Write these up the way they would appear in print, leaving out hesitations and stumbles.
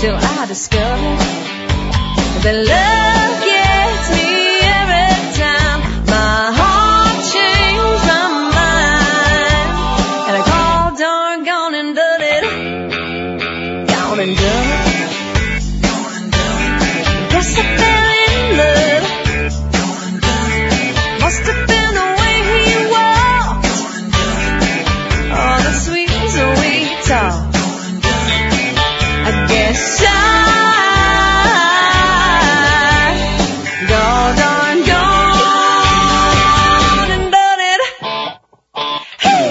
till I discovered that love gets me every time. My heart changed my mind, and I called darn gone and done it, gone and done it. Guess I fell in love. Must have been the way he walked, oh, the sweet talk. I guess I gone and done it. Hey.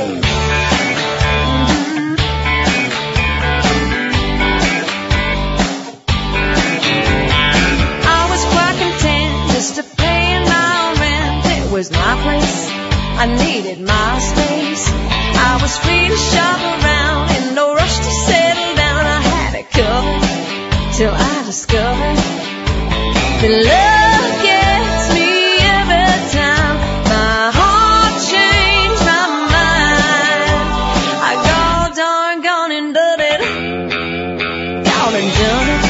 I was quite content just to pay my own rent. It was my place, I needed my space. I was free to shop around, in no rush to settle down. I had it covered till I discovered that love gets me every time. My heart changed my mind. I gone and done it, gone and done it.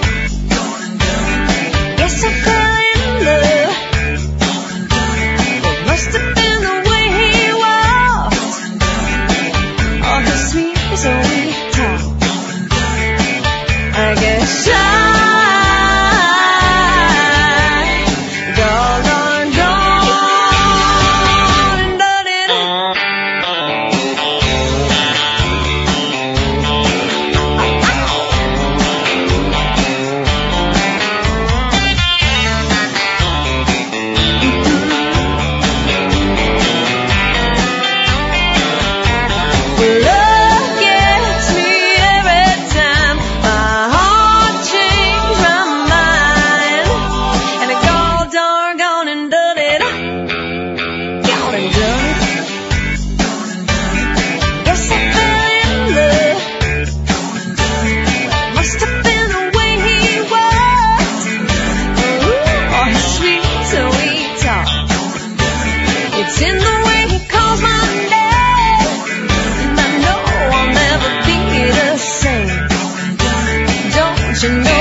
Guess I fell in love. It must have been the way he walked, oh, the sweet talk. I guess I gone and done it. Love gets me every time. My heart changed my mind, and I gone and done it, gone and done it. Guess I fell in love. Must have been the way he walked, oh, his sweet talk. It's in the way he calls my name, and I know I'll never be the same. Don't you know?